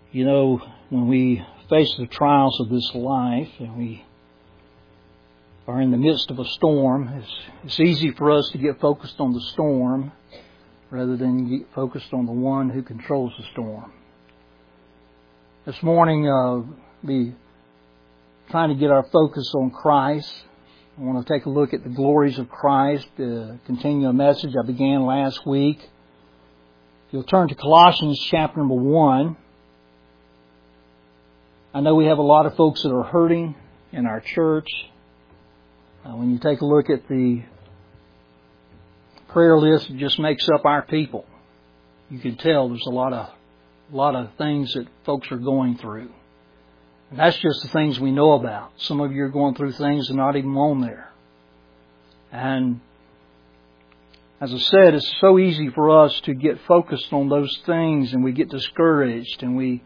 You know, when we face the trials of this life and we are in the midst of a storm, it's easy for us to get focused on the storm rather than get focused on the one who controls the storm. This morning, be trying to get our focus on Christ. I want to take a look at the glories of Christ, continue a message I began last week. If you'll turn to Colossians chapter number 1. I know we have a lot of folks that are hurting in our church. When you take a look at the prayer list, it just makes up our people. You can tell there's a lot of things that folks are going through. And that's just the things we know about. Some of you are going through things that are not even on there. And as I said, it's so easy for us to get focused on those things and we get discouraged and we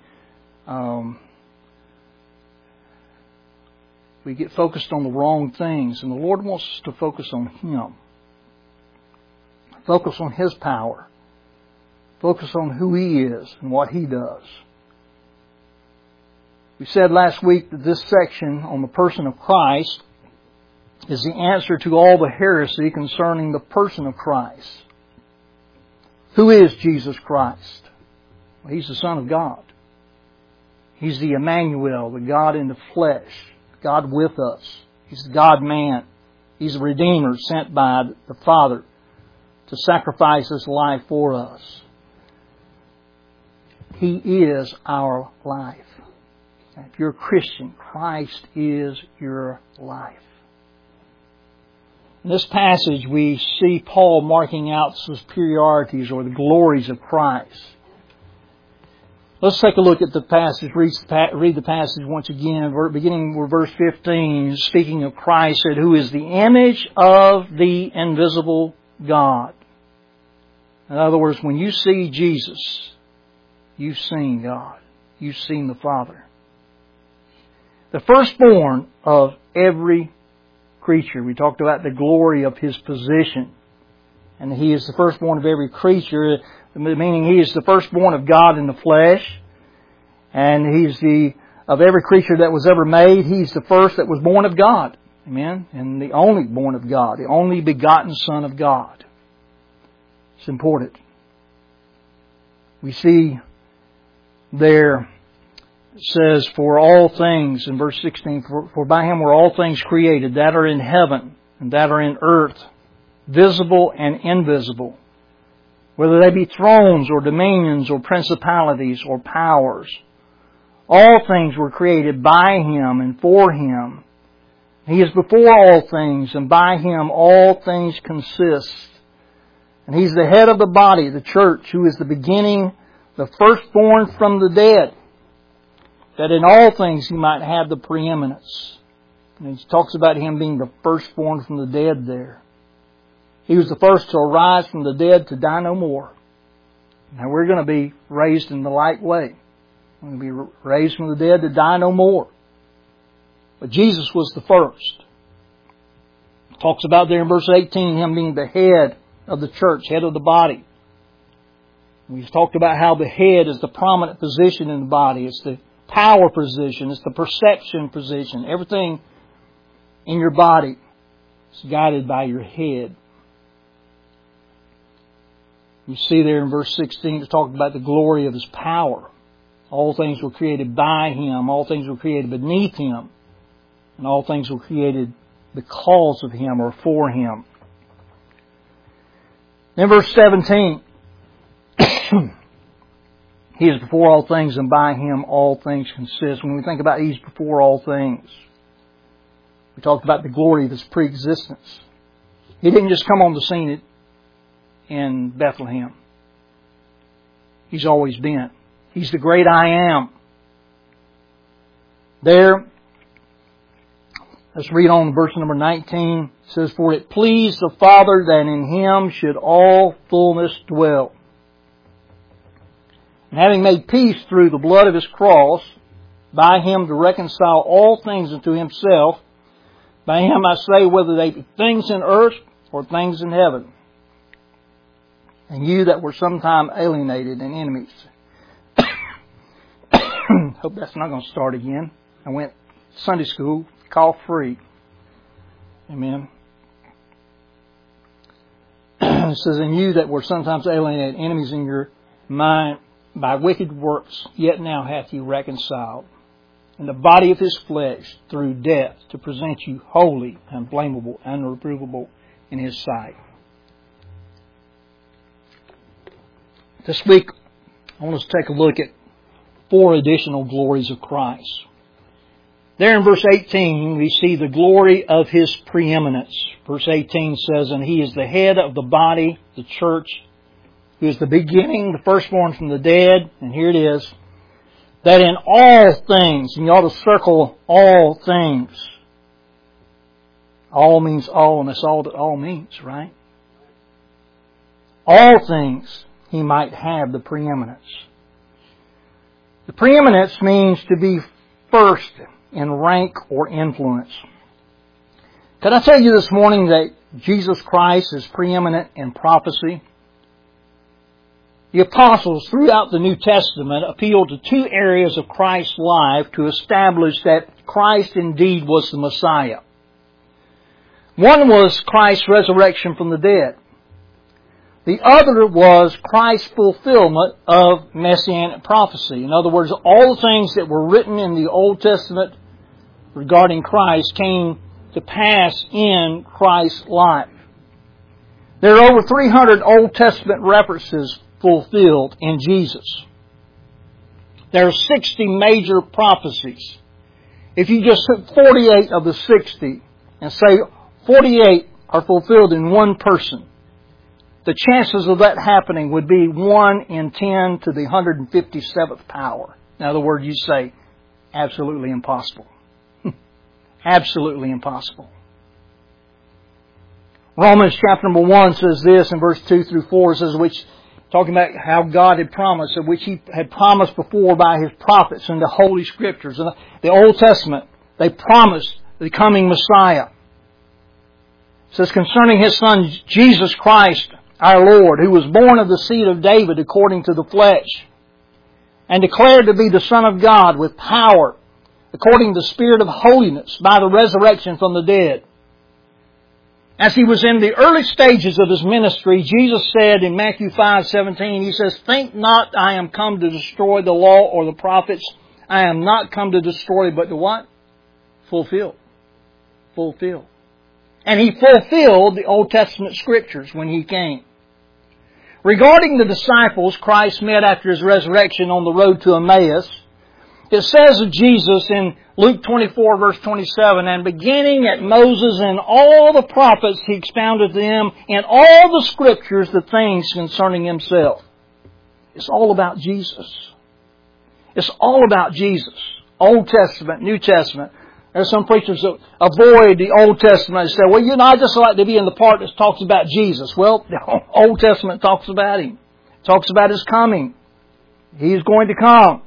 get focused on the wrong things. And the Lord wants us to focus on Him. Focus on His power. Focus on who He is and what He does. We said last week that this section on the person of Christ is the answer to all the heresy concerning the person of Christ. Who is Jesus Christ? Well, He's the Son of God. He's the Emmanuel, the God in the flesh, God with us. He's the God-man. He's the Redeemer sent by the Father to sacrifice His life for us. He is our life. If you're a Christian, Christ is your life. In this passage, we see Paul marking out superiorities or the glories of Christ. Let's take a look at the passage. Read the passage once again, beginning with verse 15. Speaking of Christ, said, "Who is the image of the invisible God." In other words, when you see Jesus, you've seen God. You've seen the Father. The firstborn of every creature. We talked about the glory of His position. And He is the firstborn of every creature, meaning He is the firstborn of God in the flesh. And He's of every creature that was ever made, He's the first that was born of God. Amen? And the only born of God, the only begotten Son of God. It's important. We see there, it says, "For all things," in verse 16, for by Him were all things created, that are in heaven and that are in earth, visible and invisible, whether they be thrones or dominions or principalities or powers. All things were created by Him and for Him. He is before all things, and by Him all things consist. And He's the head of the body, the church, who is the beginning, the firstborn from the dead, that in all things He might have the preeminence. And He talks about Him being the firstborn from the dead there. He was the first to arise from the dead to die no more. Now we're going to be raised in the like way. We're going to be raised from the dead to die no more. But Jesus was the first. It talks about there in verse 18, Him being the head of the church, head of the body. We've talked about how the head is the prominent position in the body. It's the power position. It's the perception position. Everything in your body is guided by your head. You see there in verse 16, it's talking about the glory of His power. All things were created by Him. All things were created beneath Him. And all things were created because of Him or for Him. In verse 17, He is before all things, and by Him all things consist. When we think about He's before all things, we talked about the glory of His preexistence. He didn't just come on the scene in Bethlehem. He's always been. He's the great I Am. There, let's read on to verse number 19. It says, "For it pleased the Father that in Him should all fullness dwell. And having made peace through the blood of His cross, by Him to reconcile all things unto Himself. By Him I say, whether they be things in earth or things in heaven. And you that were sometime alienated and enemies Hope that's not going to start again. I went Sunday school, cough free. Amen. It says, "And you that were sometimes alienated, enemies in your mind by wicked works, yet now hath He reconciled in the body of His flesh through death, to present you holy, unblameable, unreprovable in His sight." This week, I want us to take a look at 4 additional glories of Christ. There in verse 18, we see the glory of His preeminence. Verse 18 says, "And He is the head of the body, the church, who is the beginning, the firstborn from the dead." And here it is, "that in all things," and you ought to circle all things. All means all, and that's all that all means, right? All things He might have the preeminence. The preeminence means to be first in rank or influence. Can I tell you this morning that Jesus Christ is preeminent in prophecy? The apostles throughout the New Testament appealed to 2 areas of Christ's life to establish that Christ indeed was the Messiah. One was Christ's resurrection from the dead. The other was Christ's fulfillment of Messianic prophecy. In other words, all the things that were written in the Old Testament regarding Christ came to pass in Christ's life. There are over 300 Old Testament references fulfilled in Jesus. There are 60 major prophecies. If you just took 48 of the 60 and say 48 are fulfilled in one person, the chances of that happening would be 1 in 10 to the 157th power. In other words, you say, absolutely impossible. Absolutely impossible. Romans chapter number 1 says this in verse 2 through 4, says, which, talking about how God had promised, of which He had promised before by His prophets in the Holy Scriptures. In the Old Testament, they promised the coming Messiah. It says, concerning His Son, Jesus Christ, our Lord, who was born of the seed of David according to the flesh, and declared to be the Son of God with power, according to the Spirit of holiness, by the resurrection from the dead. As He was in the early stages of His ministry, Jesus said in Matthew 5:17, He says, think not I am come to destroy the law or the prophets. I am not come to destroy, but to what? Fulfill. Fulfill. And He fulfilled the Old Testament Scriptures when He came. Regarding the disciples Christ met after His resurrection on the road to Emmaus, it says of Jesus in Luke 24 verse 27, and beginning at Moses and all the prophets, He expounded to them in all the Scriptures the things concerning Himself. It's all about Jesus. It's all about Jesus. Old Testament, New Testament. There's some preachers that avoid the Old Testament and say, well, I just like to be in the part that talks about Jesus. Well, the Old Testament talks about Him. It talks about His coming. He is going to come.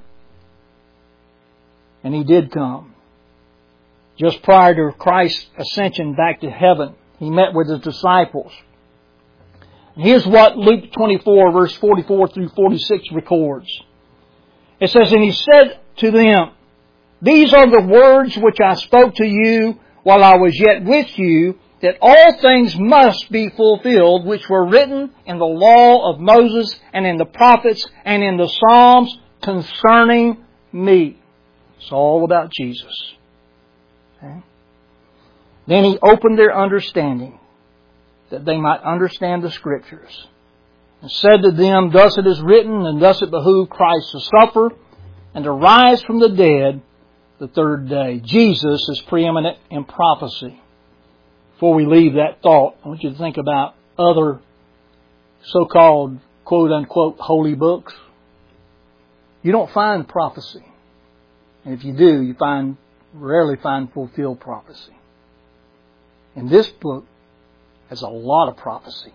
And He did come. Just prior to Christ's ascension back to heaven, He met with His disciples. And here's what Luke 24 verse 44 through 46 records. It says, and He said to them, these are the words which I spoke to you while I was yet with you, that all things must be fulfilled which were written in the law of Moses and in the prophets and in the Psalms concerning me. It's all about Jesus. Okay? Then He opened their understanding that they might understand the Scriptures, and said to them, thus it is written, and thus it behooved Christ to suffer and to rise from the dead the third day. Jesus is preeminent in prophecy. Before we leave that thought, I want you to think about other so-called quote-unquote holy books. You don't find prophecy. And if you do, you rarely find fulfilled prophecy. And this book has a lot of prophecy.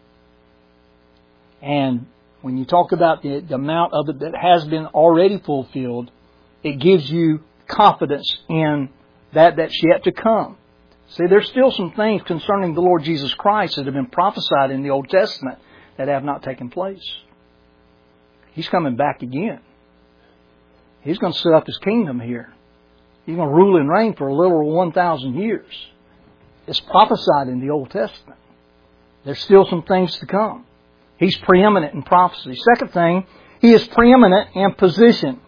And when you talk about the amount of it that has been already fulfilled, it gives you confidence in that's yet to come. See, there's still some things concerning the Lord Jesus Christ that have been prophesied in the Old Testament that have not taken place. He's coming back again. He's going to set up His kingdom here. He's going to rule and reign for a little over 1,000 years. It's prophesied in the Old Testament. There's still some things to come. He's preeminent in prophecy. Second thing, He is preeminent in position.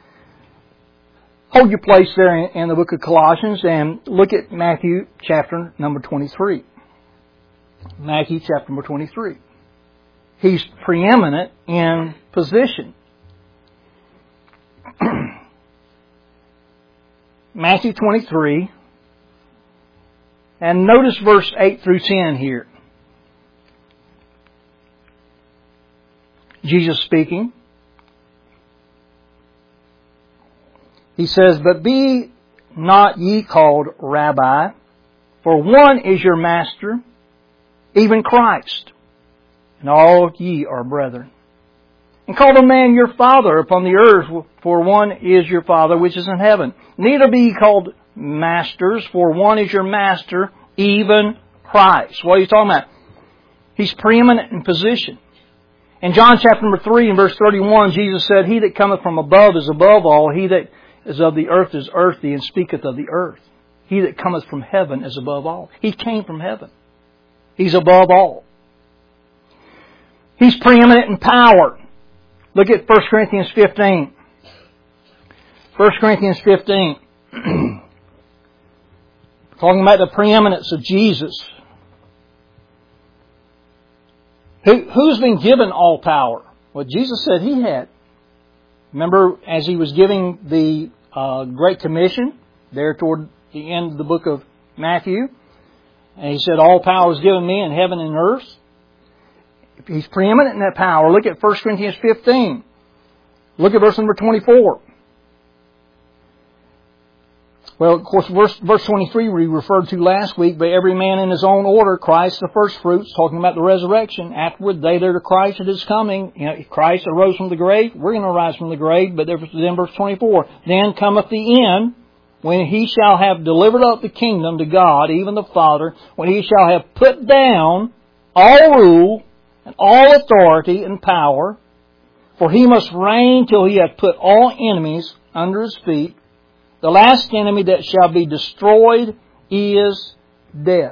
Hold your place there in the book of Colossians and look at Matthew chapter number 23. Matthew chapter number 23. He's preeminent in position. Matthew 23. And notice verse 8 through 10 here. Jesus speaking. He says, "But be not ye called Rabbi, for one is your master, even Christ, and all ye are brethren. And call a man your father upon the earth, for one is your Father which is in heaven. Neither be ye called masters, for one is your master, even Christ." What are you talking about? He's preeminent in position. In John chapter number 3 and verse 31, Jesus said, "He that cometh from above is above all. He that is of the earth is earthy, and speaketh of the earth. He that cometh from heaven is above all." He came from heaven. He's above all. He's preeminent in power. Look at 1 Corinthians 15. 1 Corinthians 15. Talking about the preeminence of Jesus. Who's been given all power? Well, Jesus said He had. Remember, as He was giving the Great Commission, there toward the end of the book of Matthew, and He said, "All power is given me in heaven and earth." He's preeminent in that power. Look at 1 Corinthians 15. Look at verse number 24. Well, of course, verse 23 we referred to last week, "But every man in his own order, Christ the first fruits," talking about the resurrection. "Afterward, they that are Christ at His coming." You know, if Christ arose from the grave, we're going to rise from the grave. But then verse 24, "Then cometh the end, when He shall have delivered up the kingdom to God, even the Father, when He shall have put down all rule and all authority and power. For He must reign till He hath put all enemies under His feet. The last enemy that shall be destroyed is death."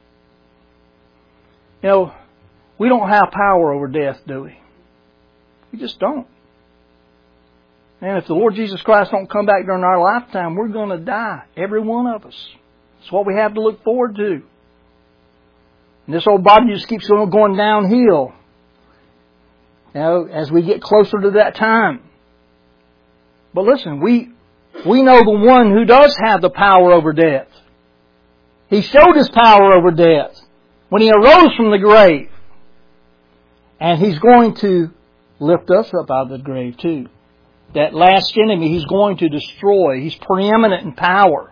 You know, we don't have power over death, do we? We just don't. And if the Lord Jesus Christ don't come back during our lifetime, we're going to die. Every one of us. It's what we have to look forward to. And this old body just keeps going downhill. You know, as we get closer to that time. But listen, we know the one who does have the power over death. He showed His power over death when He arose from the grave. And He's going to lift us up out of the grave too. That last enemy He's going to destroy. He's preeminent in power.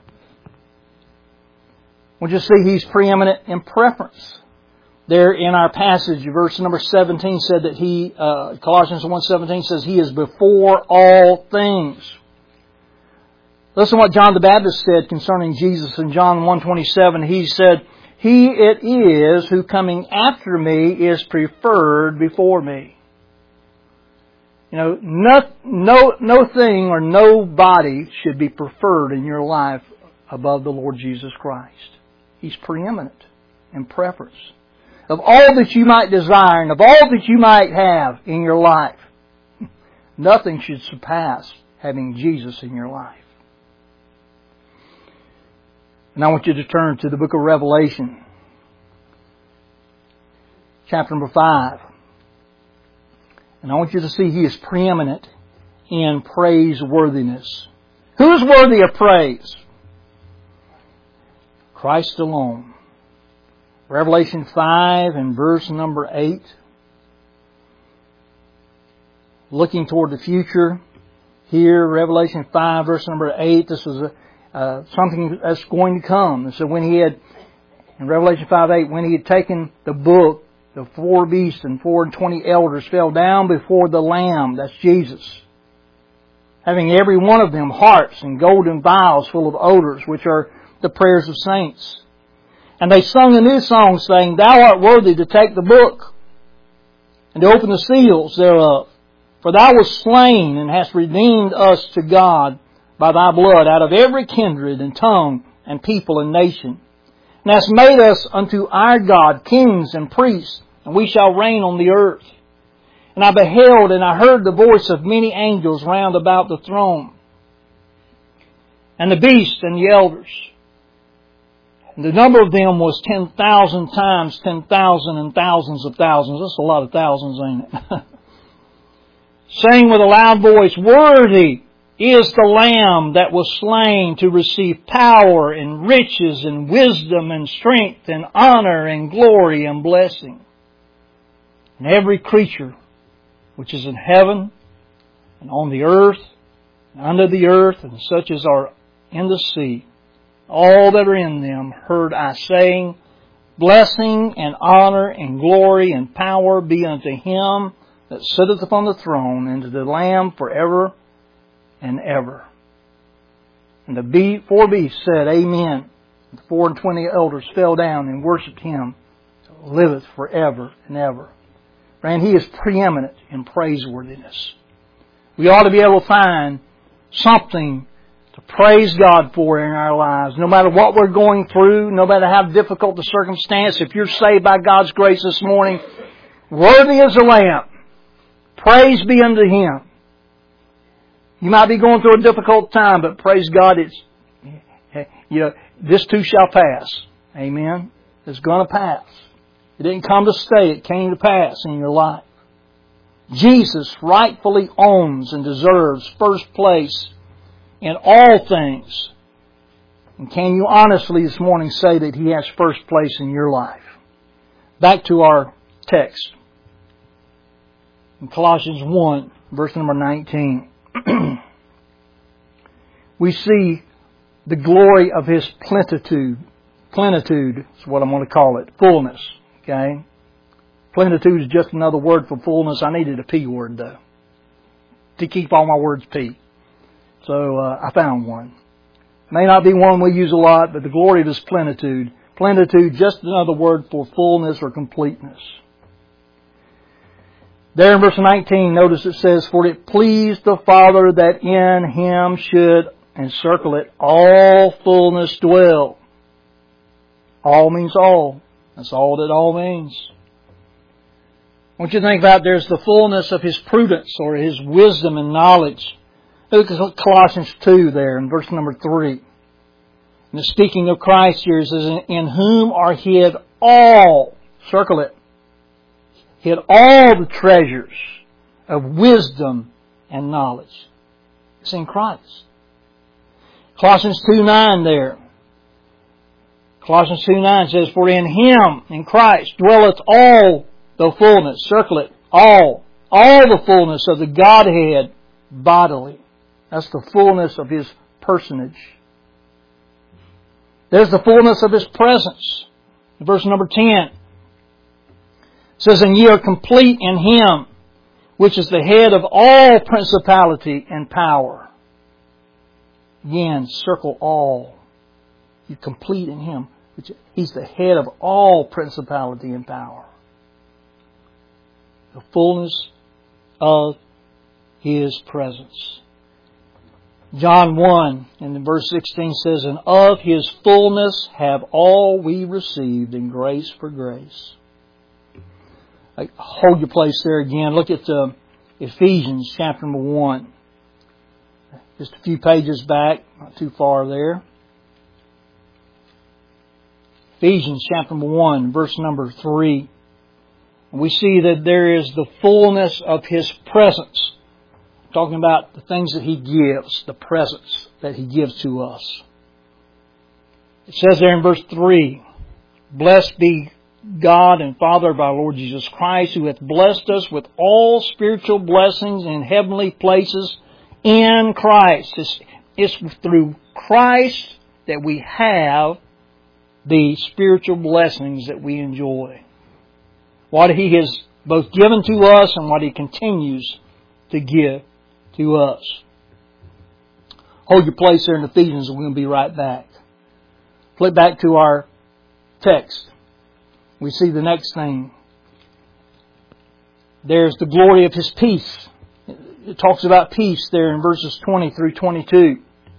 We'll just see He's preeminent in preference. There in our passage, verse number 17 said that He, Colossians 1:17 says, He is before all things. Listen to what John the Baptist said concerning Jesus in John 1:27. He said, "He it is who coming after me is preferred before me." You know, no thing or nobody should be preferred in your life above the Lord Jesus Christ. He's preeminent in preference. Of all that you might desire and of all that you might have in your life, nothing should surpass having Jesus in your life. And I want you to turn to the book of Revelation, chapter number 5. And I want you to see He is preeminent in praiseworthiness. Who is worthy of praise? Christ alone. Revelation 5 and verse number 8. Looking toward the future. Here, Revelation 5 verse number 8. This is something that's going to come. And so when He had, in Revelation 5:8, when He had taken the book, the 4 beasts and 24 elders fell down before the Lamb. That's Jesus. Having every one of them harps and golden vials full of odors, which are the prayers of saints. And they sung a new song, saying, "Thou art worthy to take the book and to open the seals thereof. For Thou wast slain and hast redeemed us to God by Thy blood out of every kindred and tongue and people and nation. And hast made us unto our God kings and priests, and we shall reign on the earth. And I beheld and I heard the voice of many angels round about the throne, and the beast and the elders. And the number of them was 10,000 times 10,000 and thousands of thousands. That's a lot of thousands, ain't it? Saying with a loud voice, Worthy is the Lamb that was slain to receive power and riches and wisdom and strength and honor and glory and blessing. And every creature which is in heaven and on the earth and under the earth and such as are in the sea, all that are in them, heard I saying, Blessing and honor and glory and power be unto Him that sitteth upon the throne and to the Lamb forever and ever. And the 4 beasts said, Amen. The 24 elders fell down and worshipped Him who liveth forever and ever. And He is preeminent in praiseworthiness. We ought to be able to find something to praise God for in our lives. No matter what we're going through, no matter how difficult the circumstance, if you're saved by God's grace this morning, worthy is the Lamb. Praise be unto Him. You might be going through a difficult time, but praise God, this too shall pass. Amen. It's going to pass. It didn't come to stay. It came to pass in your life. Jesus rightfully owns and deserves first place in all things. And can you honestly this morning say that He has first place in your life? Back to our text. In Colossians 1, verse number 19. We see the glory of His plenitude. Plenitude is what I'm going to call it. Fullness. Okay? Plenitude is just another word for fullness. I needed a P word though, to keep all my words P. So I found one. May not be one we use a lot, but the glory of His plenitude. Plenitude, just another word for fullness or completeness. There in verse 19, notice it says, For it pleased the Father that in Him should, and circle it, all fullness dwell. All means all. That's all that all means. I want you to think about there's the fullness of His prudence or His wisdom and knowledge. Look at Colossians 2 there in verse number 3. And speaking of Christ here, it says, In whom are hid all, circle it, hid all the treasures of wisdom and knowledge. It's in Christ. Colossians 2:9 there. Colossians 2:9 says, For in Him, in Christ, dwelleth all the fullness, circle it, all the fullness of the Godhead bodily. That's the fullness of His personage. There's the fullness of His presence. In verse number 10, it says, And ye are complete in Him, which is the head of all principality and power. Again, circle all. You're complete in Him. He's the head of all principality and power. The fullness of His presence. John 1 and verse 16 says, And of His fullness have all we received in grace for grace. Hold your place there again. Look at Ephesians chapter number 1. Just a few pages back, not too far there. Ephesians chapter number 1, verse number 3. We see that there is the fullness of His presence. Talking about the things that He gives, the presence that He gives to us. It says there in verse 3, Blessed be God and Father of our Lord Jesus Christ, who hath blessed us with all spiritual blessings in heavenly places in Christ. It's through Christ that we have the spiritual blessings that we enjoy. What He has both given to us and what He continues to give to us. Hold your place there in Ephesians. We're going to be right back. Flip back to our text. We see the next thing. There's the glory of His peace. it talks about peace there in verses 20 through 22.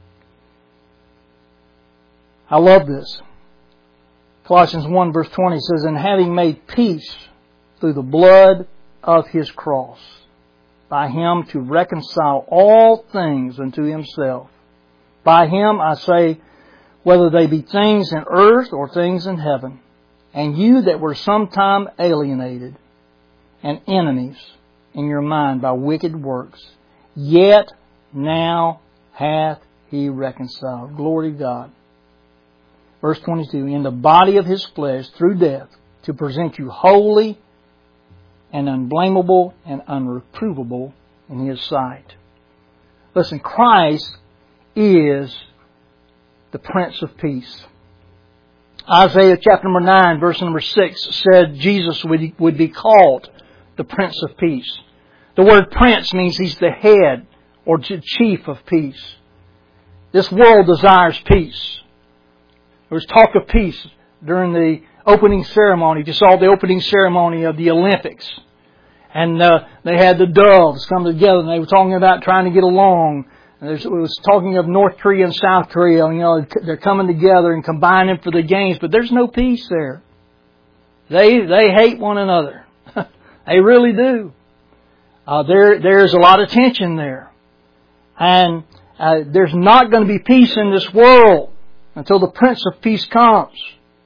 I love this. Colossians 1 verse 20 says, "And having made peace through the blood of His cross, by Him to reconcile all things unto Himself. By Him, I say, whether they be things in earth or things in heaven. And you that were sometime alienated and enemies in your mind by wicked works, yet now hath He reconciled." Glory to God. Verse 22, "In the body of His flesh through death, to present you holy and unblameable and unreprovable in His sight." Listen, Christ is the Prince of Peace. Isaiah chapter number 9, verse number 6 said Jesus would be called the Prince of Peace. The word prince means He's the head or the chief of peace. This world desires peace. There was talk of peace during the opening ceremony. You saw the opening ceremony of the Olympics. And they had the doves come together and they were talking about trying to get along. And it was talking of North Korea and South Korea. You know, they're coming together and combining for the games. But there's no peace there. They hate one another. They really do. There's a lot of tension there. And there's not going to be peace in this world until the Prince of Peace comes.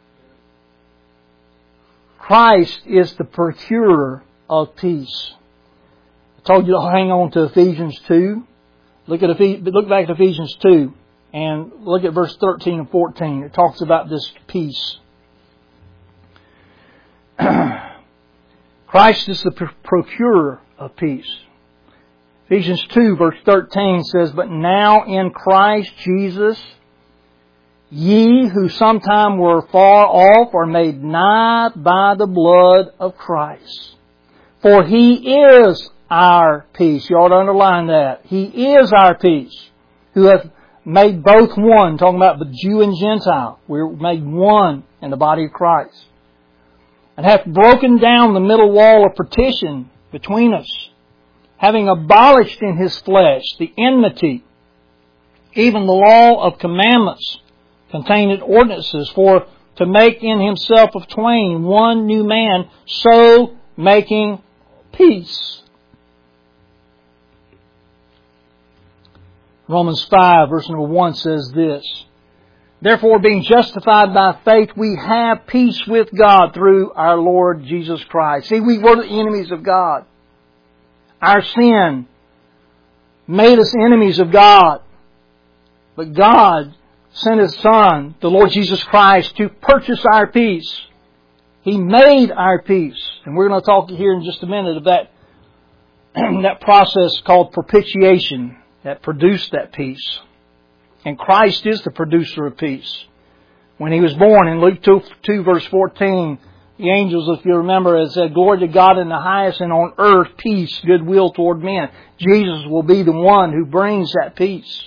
Christ is the procurer of peace. I told you to hang on to Ephesians 2. Look back at Ephesians 2 and look at verse 13 and 14. It talks about this peace. Christ is the procurer of peace. Ephesians 2 verse 13 says, "But now in Christ Jesus, ye who sometime were far off are made nigh by the blood of Christ. For He is our peace." You ought to underline that. He is our peace, who hath made both one. Talking about the Jew and Gentile. We're made one in the body of Christ. "And hath broken down the middle wall of partition between us, having abolished in His flesh the enmity, even the law of commandments contained in ordinances, for to make in Himself of twain one new man, so making peace." Romans 5 verse number 1 says this, "Therefore being justified by faith, we have peace with God through our Lord Jesus Christ." See, we were the enemies of God. Our sin made us enemies of God. But God sent His Son, the Lord Jesus Christ, to purchase our peace. He made our peace. And we're going to talk here in just a minute of that process called propitiation that produced that peace. And Christ is the producer of peace. When He was born, in Luke 2 verse 14, the angels, if you remember, said, "Glory to God in the highest, and on earth peace, goodwill toward men." Jesus will be the one who brings that peace.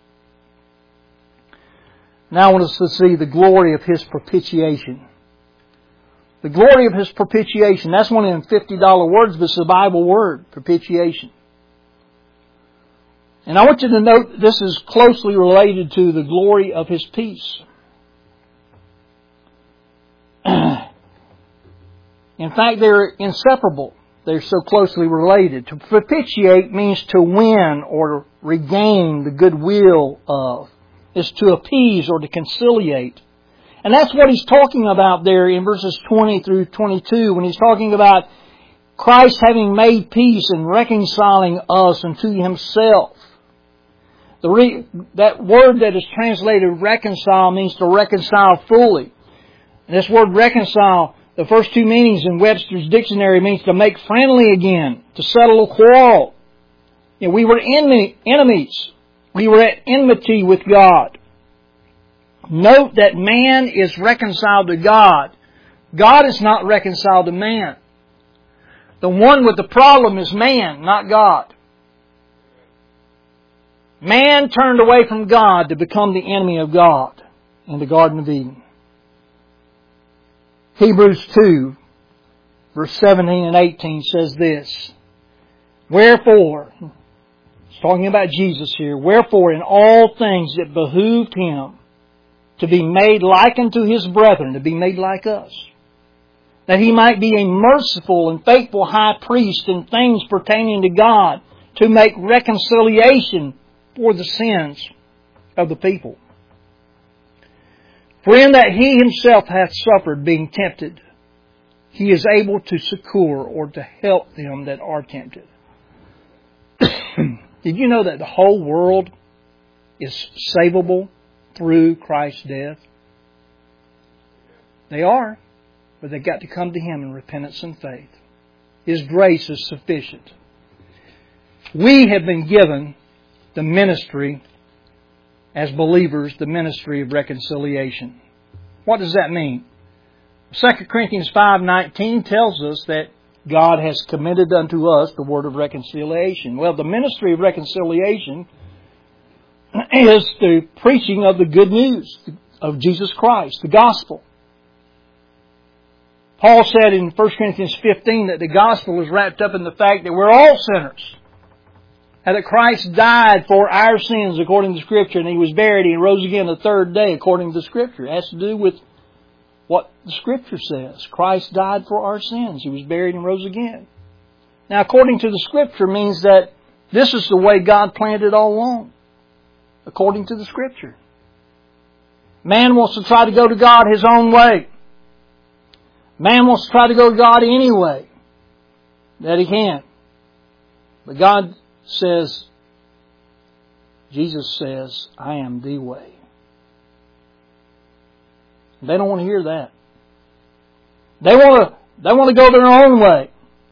Now I want us to see the glory of His propitiation. The glory of His propitiation. That's one of them $50 words, but it's a Bible word, propitiation. And I want you to note this is closely related to the glory of His peace. In fact, they're inseparable. They're so closely related. To propitiate means to win or regain the goodwill of. Is to appease or to conciliate. And that's what He's talking about there in verses 20 through 22 when He's talking about Christ having made peace and reconciling us unto Himself. That word that is translated reconcile means to reconcile fully. And this word reconcile, the first two meanings in Webster's dictionary, means to make friendly again, to settle a quarrel. You know, we were enemies. We were at enmity with God. Note that man is reconciled to God. God is not reconciled to man. The one with the problem is man, not God. Man turned away from God to become the enemy of God in the Garden of Eden. Hebrews 2, verse 17 and 18 says this, "Wherefore, It's talking about Jesus here. Wherefore in all things it behooved Him to be made like unto His brethren, to be made like us, that He might be a merciful and faithful high priest in things pertaining to God, to make reconciliation for the sins of the people. For in that He Himself hath suffered, being tempted, He is able to succor or to help them that are tempted. Did you know that the whole world is savable through Christ's death? They are, but they've got to come to Him in repentance and faith. His grace is sufficient. We have been given the ministry, as believers, the ministry of reconciliation. What does that mean? 2 Corinthians 5:19 tells us that God has committed unto us the word of reconciliation. Well, the ministry of reconciliation is the preaching of the good news of Jesus Christ, the gospel. Paul said in 1 Corinthians 15 that the gospel is wrapped up in the fact that we're all sinners, and that Christ died for our sins according to Scripture, and He was buried and rose again the third day according to Scripture. It has to do with what the Scripture says. Christ died for our sins. He was buried and rose again. Now, according to the Scripture means that this is the way God planned it all along. According to the Scripture. Man wants to try to go to God his own way. Man wants to try to go to God any way that he can. But God says, Jesus says, I am the way. They don't want to hear that. They want to go their own way.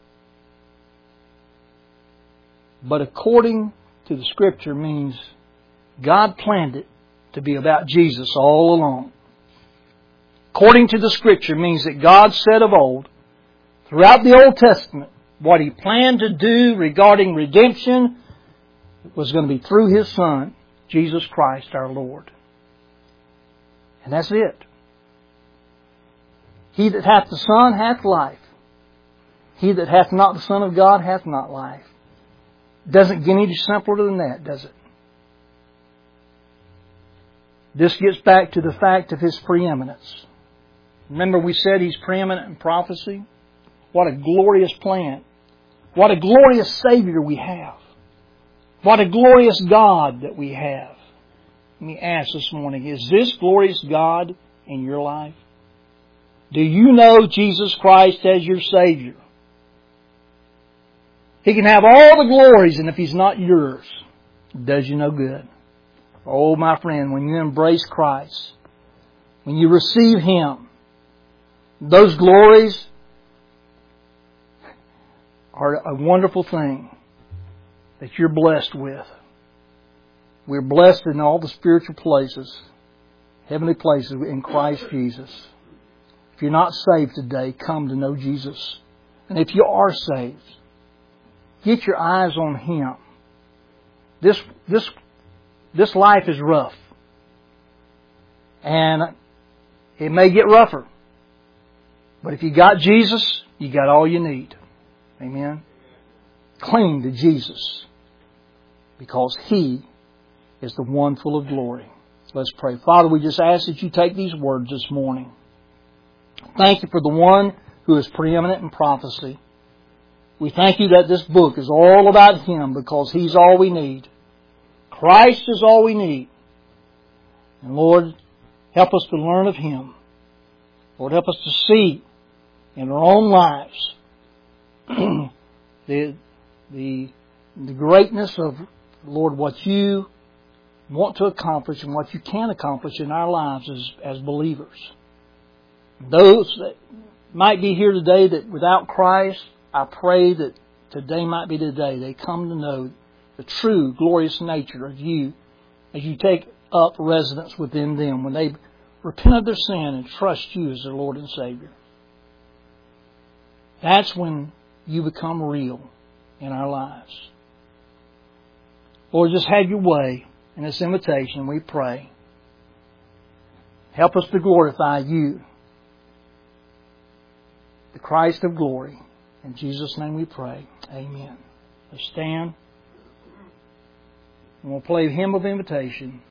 But according to the Scripture means God planned it to be about Jesus all along. According to the Scripture means that God said of old, throughout the Old Testament, what He planned to do regarding redemption was going to be through His Son, Jesus Christ our Lord. And that's it. He that hath the Son hath life. He that hath not the Son of God hath not life. Doesn't get any simpler than that, does it? This gets back to the fact of His preeminence. Remember we said He's preeminent in prophecy? What a glorious plan. What a glorious Savior we have. What a glorious God that we have. Let me ask this morning, is this glorious God in your life? Do you know Jesus Christ as your Savior? He can have all the glories, and if He's not yours, it does you no good. Oh, my friend, when you embrace Christ, when you receive Him, those glories are a wonderful thing that you're blessed with. We're blessed in all the spiritual places, heavenly places in Christ Jesus. If you're not saved today, come to know Jesus. And if you are saved, get your eyes on Him. This life is rough. And it may get rougher. But if you got Jesus, you got all you need. Amen? Cling to Jesus. Because He is the one full of glory. Let's pray. Father, we just ask that you take these words this morning. Thank you for the one who is preeminent in prophecy. We thank you that this book is all about Him because He's all we need. Christ is all we need. And Lord, help us to learn of Him. Lord, help us to see in our own lives the greatness of, Lord, what you want to accomplish and what you can accomplish in our lives as believers. Those that might be here today that without Christ, I pray that today might be the day they come to know the true glorious nature of you as you take up residence within them when they repent of their sin and trust you as their Lord and Savior. That's when you become real in our lives. Lord, just have your way in this invitation, we pray. Help us to glorify you, the Christ of glory. In Jesus' name we pray. Amen. Let's stand. And we'll play a hymn of invitation.